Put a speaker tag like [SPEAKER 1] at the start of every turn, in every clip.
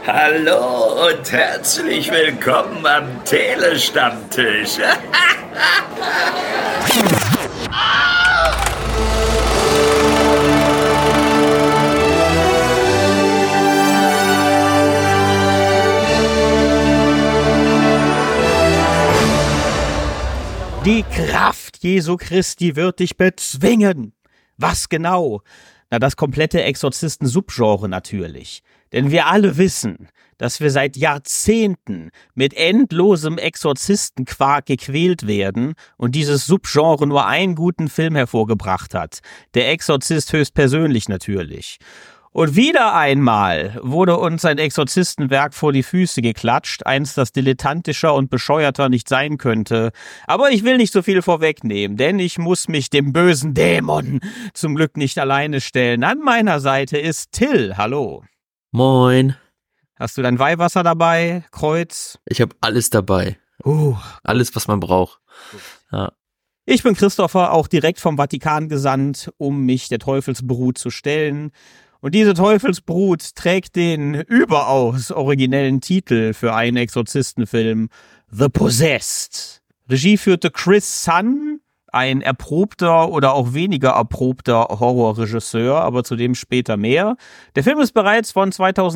[SPEAKER 1] Hallo und herzlich willkommen am Telestammtisch.
[SPEAKER 2] Die Kraft Jesu Christi wird dich bezwingen. Was genau? Na, das komplette Exorzisten-Subgenre natürlich. Denn wir alle wissen, dass wir seit Jahrzehnten mit endlosem Exorzistenquark gequält werden und dieses Subgenre nur einen guten Film hervorgebracht hat. Der Exorzist höchstpersönlich natürlich. Und wieder einmal wurde uns ein Exorzistenwerk vor die Füße geklatscht, eins, das dilettantischer und bescheuerter nicht sein könnte. Aber ich will nicht so viel vorwegnehmen, denn ich muss mich dem bösen Dämon zum Glück nicht alleine stellen. An meiner Seite ist Till. Hallo.
[SPEAKER 3] Moin.
[SPEAKER 2] Hast du dein Weihwasser dabei? Kreuz?
[SPEAKER 3] Ich habe alles dabei. Alles, was man braucht. Ja.
[SPEAKER 2] Ich bin Christopher, auch direkt vom Vatikan gesandt, um mich der Teufelsbrut zu stellen. Und diese Teufelsbrut trägt den überaus originellen Titel für einen Exorzistenfilm: The Possessed. Regie führte Chris Sun, ein erprobter oder auch weniger erprobter Horrorregisseur, aber zu dem später mehr. Der Film ist bereits von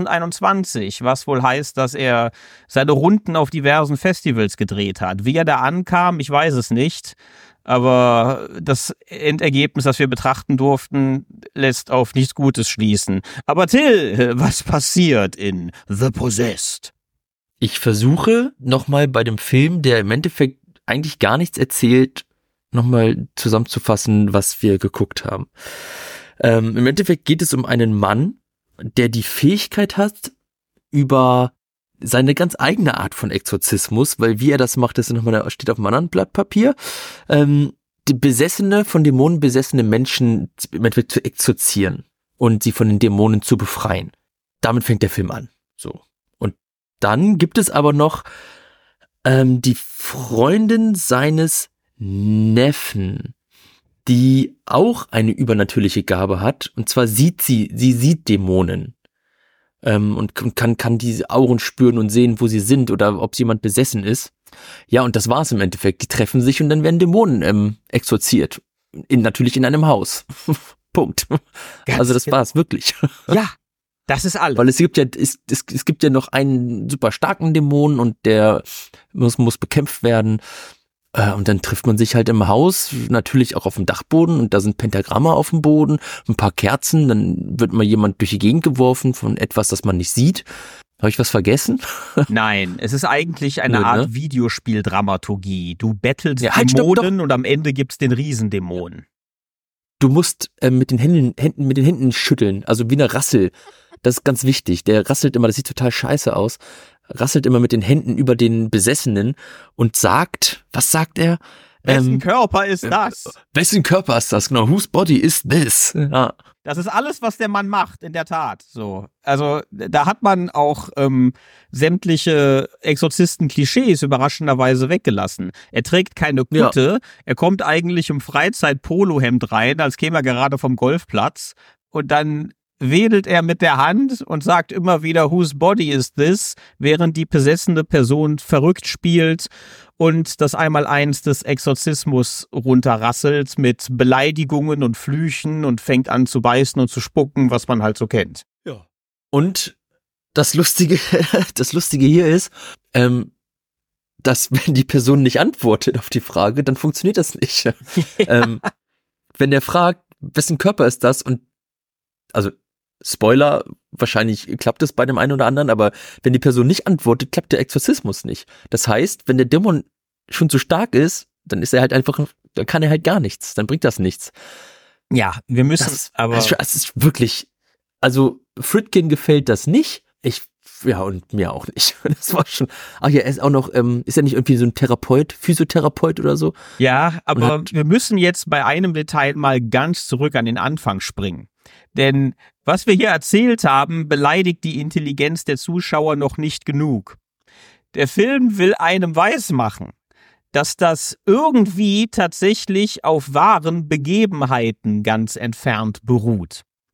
[SPEAKER 2] 2021, was wohl heißt, dass er seine Runden auf diversen Festivals gedreht hat. Wie er da ankam, ich weiß es nicht. Aber das Endergebnis, das wir betrachten durften, lässt auf nichts Gutes schließen. Aber Till, was passiert in The Possessed?
[SPEAKER 3] Ich versuche nochmal bei dem Film, der im Endeffekt eigentlich gar nichts erzählt, nochmal zusammenzufassen, was wir geguckt haben. Im Endeffekt geht es um einen Mann, der die Fähigkeit hat, über seine ganz eigene Art von Exorzismus, weil wie er das macht, das steht auf einem anderen Blatt Papier, die von Dämonen besessene Menschen im Endeffekt zu exorzieren und sie von den Dämonen zu befreien. Damit fängt der Film an. So. Und dann gibt es aber noch die Freundin seines Neffen, die auch eine übernatürliche Gabe hat, und zwar sie sieht Dämonen. Und kann diese Auren spüren und sehen, wo sie sind oder ob jemand besessen ist. Ja, und das war's im Endeffekt. Die treffen sich und dann werden Dämonen exorziert. Natürlich in einem Haus. Punkt. Also das war's, wirklich.
[SPEAKER 2] Ja, das ist alles.
[SPEAKER 3] Weil es gibt ja noch einen super starken Dämon und der muss bekämpft werden. Und dann trifft man sich halt im Haus, natürlich auch auf dem Dachboden, und da sind Pentagramme auf dem Boden, ein paar Kerzen, dann wird mal jemand durch die Gegend geworfen von etwas, das man nicht sieht. Habe ich was vergessen?
[SPEAKER 2] Nein, es ist eigentlich eine Art Videospieldramaturgie. Du bettelst Dämonen und am Ende gibt's den Riesendämon.
[SPEAKER 3] Du musst mit den Händen schütteln, also wie eine Rassel. Das ist ganz wichtig. Der rasselt immer, das sieht total scheiße aus. Rasselt immer mit den Händen über den Besessenen und sagt, was sagt er?
[SPEAKER 2] Wessen Körper ist das?
[SPEAKER 3] Wessen Körper ist das? Genau, whose body is this? Ja.
[SPEAKER 2] Das ist alles, was der Mann macht, in der Tat. So, also da hat man auch sämtliche Exorzisten-Klischees überraschenderweise weggelassen. Er trägt keine Kutte, er kommt eigentlich im Freizeit-Polohemd rein, als käme er gerade vom Golfplatz, und dann wedelt er mit der Hand und sagt immer wieder, whose body is this, während die besessene Person verrückt spielt und das Einmaleins des Exorzismus runterrasselt mit Beleidigungen und Flüchen und fängt an zu beißen und zu spucken, was man halt so kennt.
[SPEAKER 3] Ja. Und das Lustige hier ist, dass wenn die Person nicht antwortet auf die Frage, dann funktioniert das nicht. Wenn der fragt, wessen Körper ist das, und also Spoiler, wahrscheinlich klappt es bei dem einen oder anderen, aber wenn die Person nicht antwortet, klappt der Exorzismus nicht. Das heißt, wenn der Dämon schon zu stark ist, dann ist er halt einfach, dann kann er halt gar nichts, dann bringt das nichts.
[SPEAKER 2] Ja, wir müssen
[SPEAKER 3] es ist wirklich, also Friedkin gefällt das nicht, und mir auch nicht. Das war schon, ach ja, er ist auch noch, ist er nicht irgendwie so ein Physiotherapeut oder so?
[SPEAKER 2] Ja, aber wir müssen jetzt bei einem Detail mal ganz zurück an den Anfang springen. Denn was wir hier erzählt haben, beleidigt die Intelligenz der Zuschauer noch nicht genug. Der Film will einem weismachen, dass das irgendwie tatsächlich auf wahren Begebenheiten ganz entfernt beruht.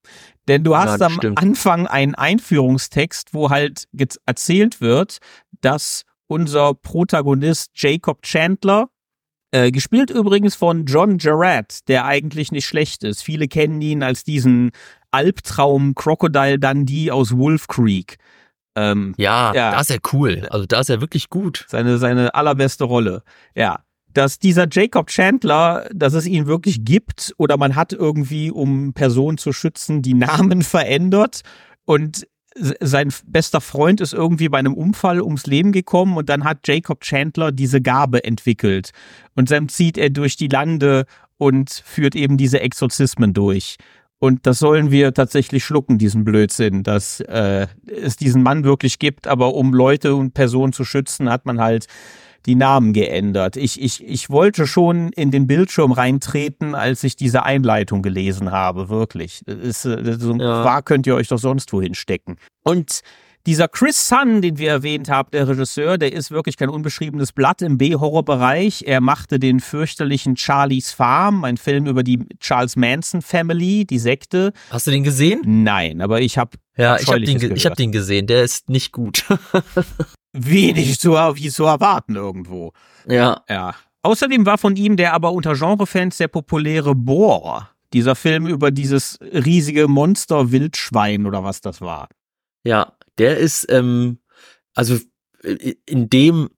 [SPEAKER 2] Denn du hast am
[SPEAKER 3] stimmt.
[SPEAKER 2] Anfang einen Einführungstext, wo halt erzählt wird, dass unser Protagonist Jacob Chandler, gespielt übrigens von John Jarratt, der eigentlich nicht schlecht ist. Viele kennen ihn als diesen Albtraum Crocodile Dundee aus Wolf Creek.
[SPEAKER 3] Ja, da ist er cool. Also da ist er wirklich gut.
[SPEAKER 2] Seine allerbeste Rolle. Ja. Dass dieser Jacob Chandler, dass es ihn wirklich gibt oder man hat irgendwie, um Personen zu schützen, die Namen verändert und sein bester Freund ist irgendwie bei einem Unfall ums Leben gekommen und dann hat Jacob Chandler diese Gabe entwickelt und dann zieht er durch die Lande und führt eben diese Exorzismen durch. Und das sollen wir tatsächlich schlucken, diesen Blödsinn, dass es diesen Mann wirklich gibt, aber um Leute und Personen zu schützen, hat man halt die Namen geändert. Ich wollte schon in den Bildschirm reintreten, als ich diese Einleitung gelesen habe, wirklich. So ein Quark könnt ihr euch doch sonst wohin stecken. Und dieser Chris Sun, den wir erwähnt haben, der Regisseur, der ist wirklich kein unbeschriebenes Blatt im B-Horror-Bereich. Er machte den fürchterlichen Charlie's Farm, ein Film über die Charles Manson Family, die Sekte.
[SPEAKER 3] Hast du den gesehen?
[SPEAKER 2] Nein, aber ich habe
[SPEAKER 3] ich hab den gesehen. Der ist nicht gut.
[SPEAKER 2] Wenig wie zu erwarten irgendwo.
[SPEAKER 3] Ja.
[SPEAKER 2] Außerdem war von ihm der aber unter Genrefans sehr populäre Boar. Dieser Film über dieses riesige Monster-Wildschwein oder was das war.
[SPEAKER 3] Ja, der ist, also in dem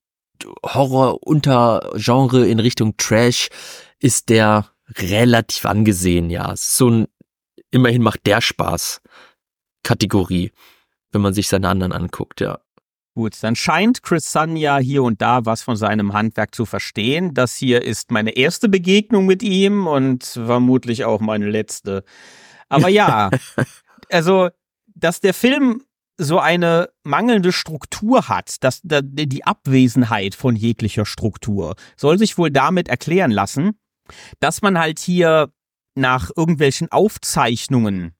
[SPEAKER 3] Horror-Untergenre in Richtung Trash ist der relativ angesehen, ja. Immerhin macht der Spaß. Kategorie, wenn man sich seine anderen anguckt, ja.
[SPEAKER 2] Gut, dann scheint Chris Sun ja hier und da was von seinem Handwerk zu verstehen. Das hier ist meine erste Begegnung mit ihm und vermutlich auch meine letzte. Aber ja, also, dass der Film so eine mangelnde Struktur hat, die Abwesenheit von jeglicher Struktur, soll sich wohl damit erklären lassen, dass man halt hier nach irgendwelchen Aufzeichnungen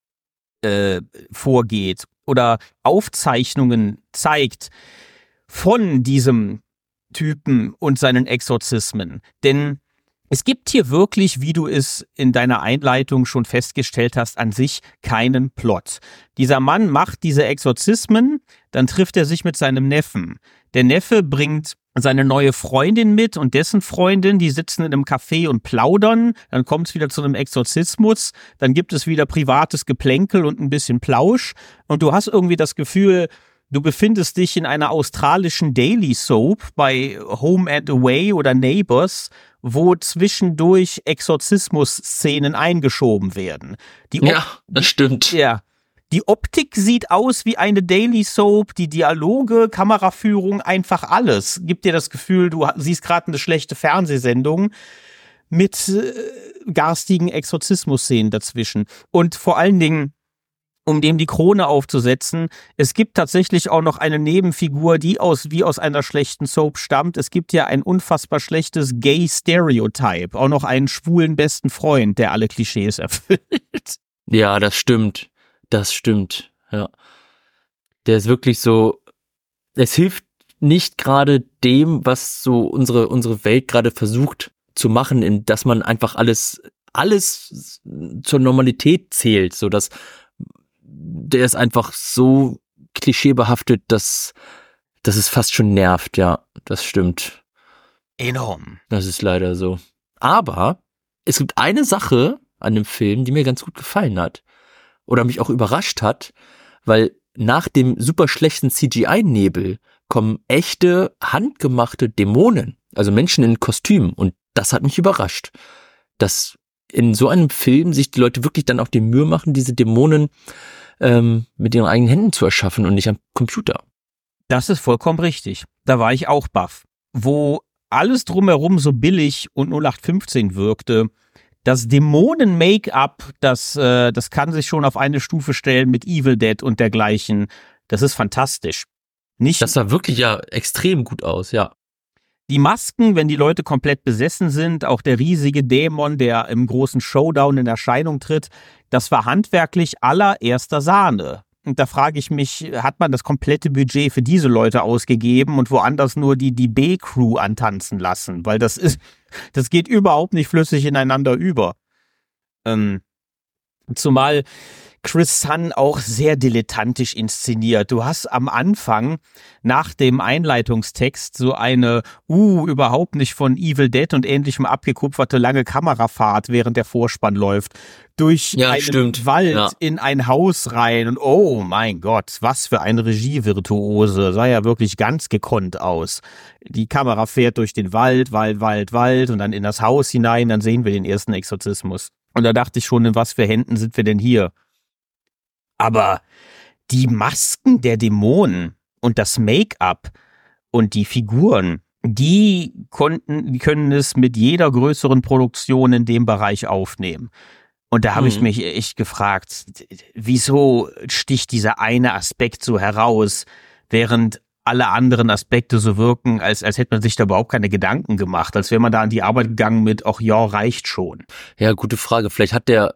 [SPEAKER 2] vorgeht oder Aufzeichnungen zeigt von diesem Typen und seinen Exorzismen. Denn es gibt hier wirklich, wie du es in deiner Einleitung schon festgestellt hast, an sich keinen Plot. Dieser Mann macht diese Exorzismen, dann trifft er sich mit seinem Neffen. Der Neffe bringt seine neue Freundin mit und dessen Freundin, die sitzen in einem Café und plaudern, dann kommt es wieder zu einem Exorzismus, dann gibt es wieder privates Geplänkel und ein bisschen Plausch und du hast irgendwie das Gefühl, du befindest dich in einer australischen Daily Soap bei Home and Away oder Neighbours, wo zwischendurch Exorzismus-Szenen eingeschoben werden.
[SPEAKER 3] Ja, das stimmt.
[SPEAKER 2] Ja. Die Optik sieht aus wie eine Daily Soap, die Dialoge, Kameraführung, einfach alles. Gibt dir das Gefühl, du siehst gerade eine schlechte Fernsehsendung mit garstigen Exorzismus-Szenen dazwischen. Und vor allen Dingen, um dem die Krone aufzusetzen, es gibt tatsächlich auch noch eine Nebenfigur, die wie aus einer schlechten Soap stammt. Es gibt ja ein unfassbar schlechtes Gay-Stereotype, auch noch einen schwulen besten Freund, der alle Klischees erfüllt.
[SPEAKER 3] Ja, das stimmt. Das stimmt, ja. Der ist wirklich so, es hilft nicht gerade dem, was so unsere Welt gerade versucht zu machen, dass man einfach alles zur Normalität zählt, so dass der ist einfach so klischeebehaftet, dass es fast schon nervt, ja, das stimmt.
[SPEAKER 2] Enorm.
[SPEAKER 3] Das ist leider so. Aber es gibt eine Sache an dem Film, die mir ganz gut gefallen hat. Oder mich auch überrascht hat, weil nach dem super schlechten CGI-Nebel kommen echte, handgemachte Dämonen, also Menschen in Kostümen. Und das hat mich überrascht, dass in so einem Film sich die Leute wirklich dann auch die Mühe machen, diese Dämonen mit ihren eigenen Händen zu erschaffen und nicht am Computer.
[SPEAKER 2] Das ist vollkommen richtig. Da war ich auch baff. Wo alles drumherum so billig und 0815 wirkte, das Dämonen-Make-up, das kann sich schon auf eine Stufe stellen mit Evil Dead und dergleichen. Das ist fantastisch.
[SPEAKER 3] Das sah wirklich ja extrem gut aus, ja.
[SPEAKER 2] Die Masken, wenn die Leute komplett besessen sind, auch der riesige Dämon, der im großen Showdown in Erscheinung tritt, das war handwerklich allererster Sahne. Und da frage ich mich, hat man das komplette Budget für diese Leute ausgegeben und woanders nur die B-Crew antanzen lassen? Weil das geht überhaupt nicht flüssig ineinander über. Zumal Chris Sun auch sehr dilettantisch inszeniert. Du hast am Anfang nach dem Einleitungstext so eine überhaupt nicht von Evil Dead und ähnlichem abgekupferte lange Kamerafahrt, während der Vorspann läuft, durch einen Wald in ein Haus rein und oh mein Gott, was für eine Regievirtuose, sah ja wirklich ganz gekonnt aus. Die Kamera fährt durch den Wald und dann in das Haus hinein, dann sehen wir den ersten Exorzismus. Und da dachte ich schon, in was für Händen sind wir denn hier? Aber die Masken der Dämonen und das Make-up und die Figuren, die können es mit jeder größeren Produktion in dem Bereich aufnehmen. Und da habe ich mich echt gefragt, wieso sticht dieser eine Aspekt so heraus, während alle anderen Aspekte so wirken, als hätte man sich da überhaupt keine Gedanken gemacht, als wäre man da an die Arbeit gegangen mit, ach ja, reicht schon.
[SPEAKER 3] Ja, gute Frage. Vielleicht hat der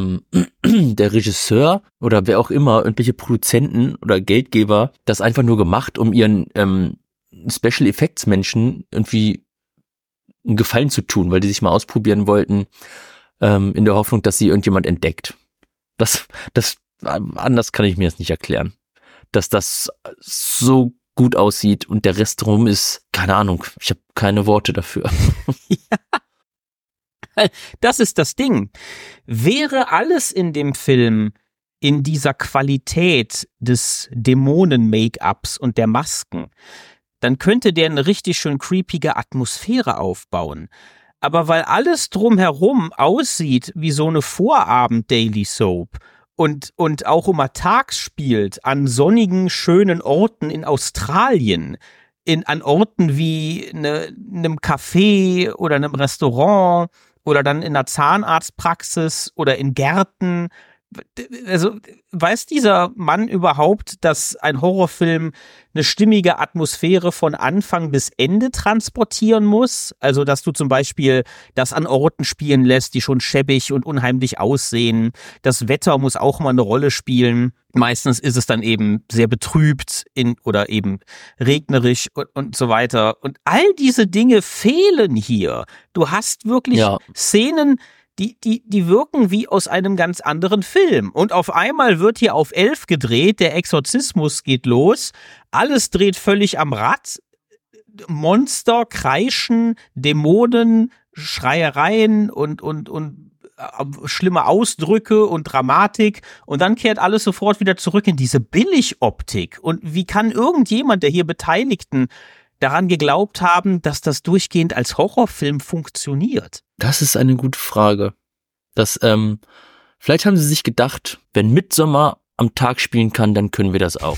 [SPEAKER 3] Regisseur oder wer auch immer, irgendwelche Produzenten oder Geldgeber, das einfach nur gemacht, um ihren Special Effects Menschen irgendwie einen Gefallen zu tun, weil die sich mal ausprobieren wollten, in der Hoffnung, dass sie irgendjemand entdeckt. Das anders kann ich mir das nicht erklären. Dass das so gut aussieht und der Rest drum ist, keine Ahnung, ich habe keine Worte dafür.
[SPEAKER 2] Ja. Das ist das Ding. Wäre alles in dem Film in dieser Qualität des Dämonen-Make-ups und der Masken, dann könnte der eine richtig schön creepige Atmosphäre aufbauen. Aber weil alles drumherum aussieht wie so eine Vorabend-Daily Soap und auch immer tags spielt an sonnigen, schönen Orten in Australien, an Orten wie einem Café oder einem Restaurant, oder dann in einer Zahnarztpraxis oder in Gärten. Also weiß dieser Mann überhaupt, dass ein Horrorfilm eine stimmige Atmosphäre von Anfang bis Ende transportieren muss? Also dass du zum Beispiel das an Orten spielen lässt, die schon schäbig und unheimlich aussehen. Das Wetter muss auch mal eine Rolle spielen. Meistens ist es dann eben sehr betrübt oder eben regnerisch und so weiter. Und all diese Dinge fehlen hier. Du hast wirklich Szenen, die wirken wie aus einem ganz anderen Film. Und auf einmal wird hier auf 11 gedreht, der Exorzismus geht los, alles dreht völlig am Rad, Monster kreischen, Dämonen, Schreiereien und schlimme Ausdrücke und Dramatik und dann kehrt alles sofort wieder zurück in diese Billigoptik. Und wie kann irgendjemand der hier Beteiligten daran geglaubt haben, dass das durchgehend als Horrorfilm funktioniert?
[SPEAKER 3] Das ist eine gute Frage. Vielleicht haben sie sich gedacht, wenn Midsommar am Tag spielen kann, dann können wir das auch.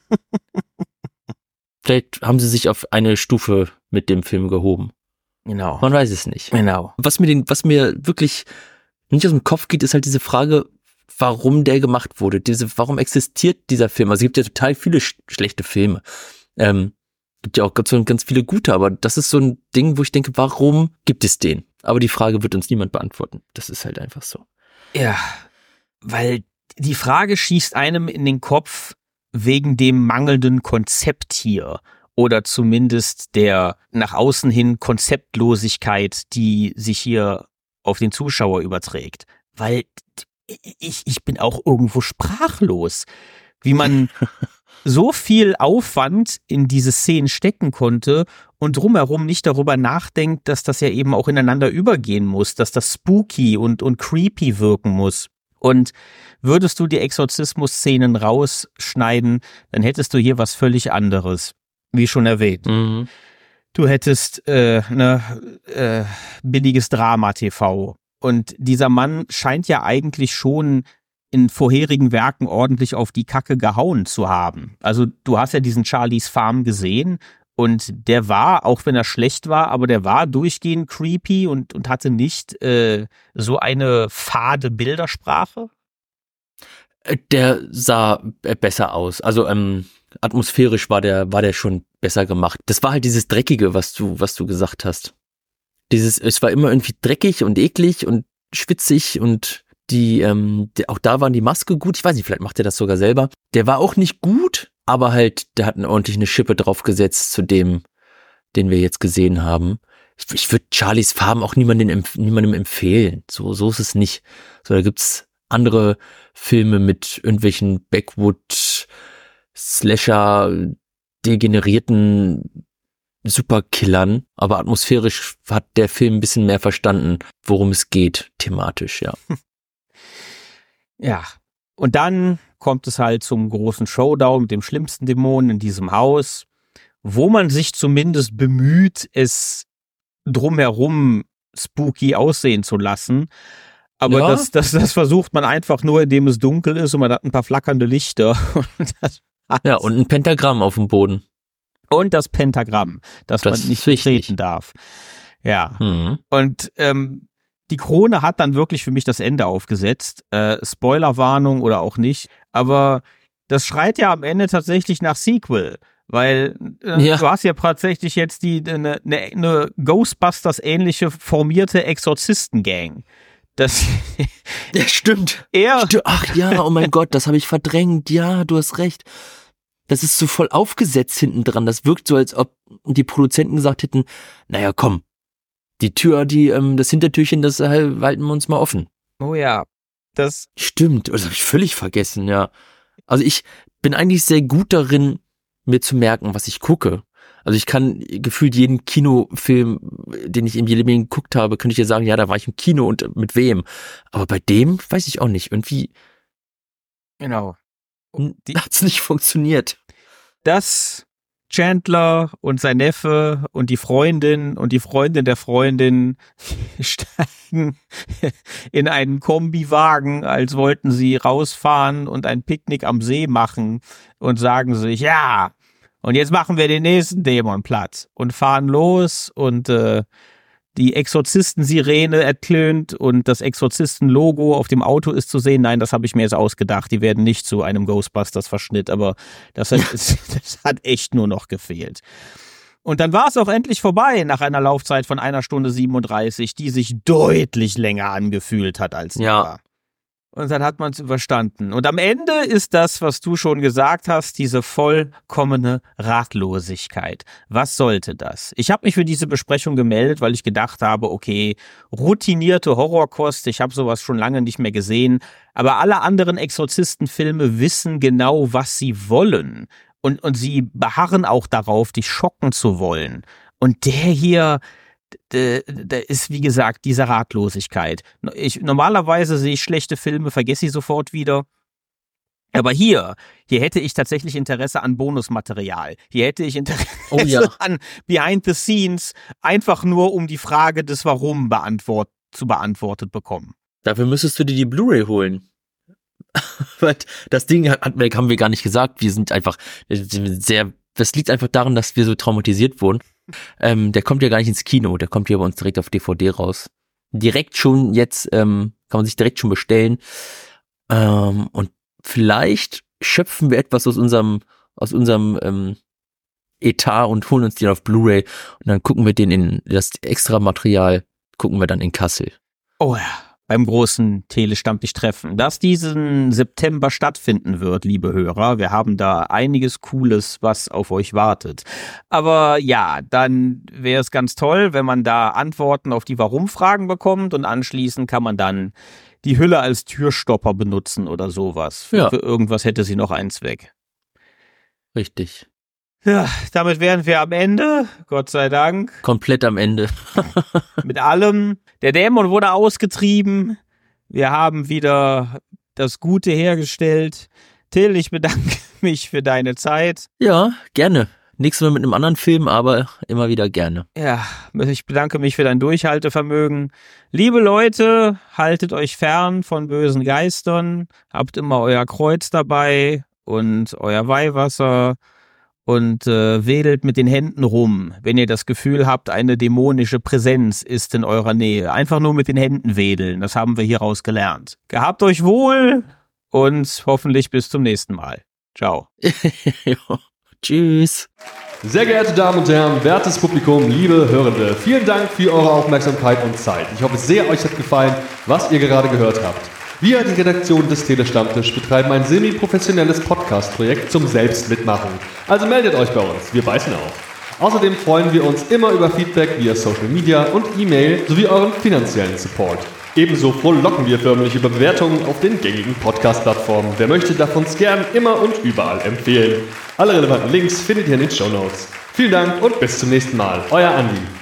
[SPEAKER 3] Vielleicht haben sie sich auf eine Stufe mit dem Film gehoben.
[SPEAKER 2] Genau.
[SPEAKER 3] Man weiß es nicht.
[SPEAKER 2] Genau.
[SPEAKER 3] Was mir wirklich nicht aus dem Kopf geht, ist halt diese Frage, warum der gemacht wurde. Warum existiert dieser Film? Also es gibt ja total viele schlechte Filme. Gibt ja auch ganz viele gute, aber das ist so ein Ding, wo ich denke, warum gibt es den? Aber die Frage wird uns niemand beantworten. Das ist halt einfach so.
[SPEAKER 2] Ja, weil die Frage schießt einem in den Kopf wegen dem mangelnden Konzept hier oder zumindest der nach außen hin Konzeptlosigkeit, die sich hier auf den Zuschauer überträgt. Weil ich bin auch irgendwo sprachlos, wie man so viel Aufwand in diese Szenen stecken konnte und drumherum nicht darüber nachdenkt, dass das ja eben auch ineinander übergehen muss, dass das spooky und creepy wirken muss. Und würdest du die Exorzismus-Szenen rausschneiden, dann hättest du hier was völlig anderes, wie schon erwähnt.
[SPEAKER 3] Mhm.
[SPEAKER 2] Du hättest billiges Drama-TV. Und dieser Mann scheint ja eigentlich schon in vorherigen Werken ordentlich auf die Kacke gehauen zu haben. Also du hast ja diesen Charlie's Farm gesehen und der war, auch wenn er schlecht war, aber der war durchgehend creepy und hatte nicht so eine fade Bildersprache.
[SPEAKER 3] Der sah besser aus. Also atmosphärisch war der schon besser gemacht. Das war halt dieses Dreckige, was du gesagt hast. Es war immer irgendwie dreckig und eklig und schwitzig und auch da waren die Maske gut. Ich weiß nicht, vielleicht macht er das sogar selber. Der war auch nicht gut, aber halt, der hat ordentlich eine Schippe draufgesetzt zu dem, den wir jetzt gesehen haben. Ich würde Charlie's Farm auch niemandem empfehlen. So ist es nicht. So, da gibt's andere Filme mit irgendwelchen Backwood-Slasher degenerierten Superkillern, aber atmosphärisch hat der Film ein bisschen mehr verstanden, worum es geht, thematisch, ja.
[SPEAKER 2] Ja, und dann kommt es halt zum großen Showdown mit dem schlimmsten Dämonen in diesem Haus, wo man sich zumindest bemüht, es drumherum spooky aussehen zu lassen. Aber
[SPEAKER 3] Ja.
[SPEAKER 2] das versucht man einfach nur, indem es dunkel ist und man hat ein paar flackernde Lichter.
[SPEAKER 3] Ja, und ein Pentagramm auf dem Boden.
[SPEAKER 2] Und das Pentagramm, das man
[SPEAKER 3] Das
[SPEAKER 2] nicht
[SPEAKER 3] ist wichtig.
[SPEAKER 2] betreten darf. Ja.
[SPEAKER 3] Mhm.
[SPEAKER 2] Und die Krone hat dann wirklich für mich das Ende aufgesetzt. Spoilerwarnung oder auch nicht. Aber das schreit ja am Ende tatsächlich nach Sequel. Weil
[SPEAKER 3] Ja.
[SPEAKER 2] du hast ja tatsächlich jetzt eine Ghostbusters-ähnliche formierte Exorzisten-Gang. Das
[SPEAKER 3] Ja, stimmt.
[SPEAKER 2] er
[SPEAKER 3] Ach ja, oh mein Gott, das habe ich verdrängt. Ja, du hast recht. Das ist so voll aufgesetzt hinten dran. Das wirkt so, als ob die Produzenten gesagt hätten, naja, komm, die Tür, das Hintertürchen, das halten wir uns mal offen.
[SPEAKER 2] oh ja, das
[SPEAKER 3] Stimmt, das habe ich völlig vergessen, ja. Also ich bin eigentlich sehr gut darin, mir zu merken, was ich gucke. Also ich kann gefühlt jeden Kinofilm, den ich im Leben geguckt habe, könnte ich ja sagen, ja, da war ich im Kino und mit wem. Aber bei dem weiß ich auch nicht. Irgendwie
[SPEAKER 2] genau.
[SPEAKER 3] hat's nicht funktioniert.
[SPEAKER 2] Dass Chandler und sein Neffe und die Freundin der Freundin steigen in einen Kombiwagen, als wollten sie rausfahren und ein Picknick am See machen und sagen sich, ja, und jetzt machen wir den nächsten Dämon platt und fahren los und die Exorzisten-Sirene ertönt und das Exorzisten-Logo auf dem Auto ist zu sehen. Nein, das habe ich mir jetzt ausgedacht. Die werden nicht zu einem Ghostbusters-Verschnitt, aber das hat echt nur noch gefehlt. Und dann war es auch endlich vorbei nach einer Laufzeit von 1 Stunde 37, die sich deutlich länger angefühlt hat als die
[SPEAKER 3] Ja.
[SPEAKER 2] war. Und dann hat man es überstanden. Und am Ende ist das, was du schon gesagt hast, diese vollkommene Ratlosigkeit. Was sollte das? Ich habe mich für diese Besprechung gemeldet, weil ich gedacht habe, okay, routinierte Horrorkost, ich habe sowas schon lange nicht mehr gesehen, aber alle anderen Exorzistenfilme wissen genau, was sie wollen. Und sie beharren auch darauf, dich schocken zu wollen. Und der hier, da ist, wie gesagt, diese Ratlosigkeit. Normalerweise sehe ich schlechte Filme, vergesse ich sofort wieder. Aber hier hätte ich tatsächlich Interesse an Bonusmaterial. Hier hätte ich Interesse an Behind the Scenes, einfach nur um die Frage des Warum beantwortet bekommen.
[SPEAKER 3] Dafür müsstest du dir die Blu-ray holen. Weil das Ding haben wir gar nicht gesagt. Wir sind einfach das liegt einfach daran, dass wir so traumatisiert wurden. Der kommt ja gar nicht ins Kino, der kommt hier bei uns direkt auf DVD raus. Direkt schon jetzt, kann man sich direkt schon bestellen. Und vielleicht schöpfen wir etwas aus unserem Etat und holen uns den auf Blu-ray und dann gucken wir den in das Extra-Material, gucken wir dann in Kassel.
[SPEAKER 2] Oh ja. Beim großen Telestammtisch-Treffen, das diesen September stattfinden wird, liebe Hörer. Wir haben da einiges Cooles, was auf euch wartet. Aber ja, dann wäre es ganz toll, wenn man da Antworten auf die Warum-Fragen bekommt und anschließend kann man dann die Hülle als Türstopper benutzen oder sowas.
[SPEAKER 3] Ja.
[SPEAKER 2] Für irgendwas hätte sie noch einen Zweck.
[SPEAKER 3] Richtig.
[SPEAKER 2] Ja, damit wären wir am Ende, Gott sei Dank.
[SPEAKER 3] Komplett am Ende.
[SPEAKER 2] Mit allem. Der Dämon wurde ausgetrieben. Wir haben wieder das Gute hergestellt. Till, ich bedanke mich für deine Zeit.
[SPEAKER 3] Ja, gerne. Nächstes Mal mit einem anderen Film, aber immer wieder gerne.
[SPEAKER 2] Ja, ich bedanke mich für dein Durchhaltevermögen. Liebe Leute, haltet euch fern von bösen Geistern. Habt immer euer Kreuz dabei und euer Weihwasser. Und wedelt mit den Händen rum, wenn ihr das Gefühl habt, eine dämonische Präsenz ist in eurer Nähe. Einfach nur mit den Händen wedeln, das haben wir hieraus gelernt. Gehabt euch wohl und hoffentlich bis zum nächsten Mal. Ciao.
[SPEAKER 3] Ja. Tschüss.
[SPEAKER 4] Sehr geehrte Damen und Herren, wertes Publikum, liebe Hörende, vielen Dank für eure Aufmerksamkeit und Zeit. Ich hoffe sehr, euch hat gefallen, was ihr gerade gehört habt. Wir, die Redaktion des Telestammtisch, betreiben ein semi-professionelles Podcast-Projekt zum Selbstmitmachen. Also meldet euch bei uns, wir beißen auf. Außerdem freuen wir uns immer über Feedback via Social Media und E-Mail sowie euren finanziellen Support. Ebenso frohlocken wir förmlich über Bewertungen auf den gängigen Podcast-Plattformen. Wer möchte, darf uns gern immer und überall empfehlen. Alle relevanten Links findet ihr in den Shownotes. Vielen Dank und bis zum nächsten Mal. Euer Andi.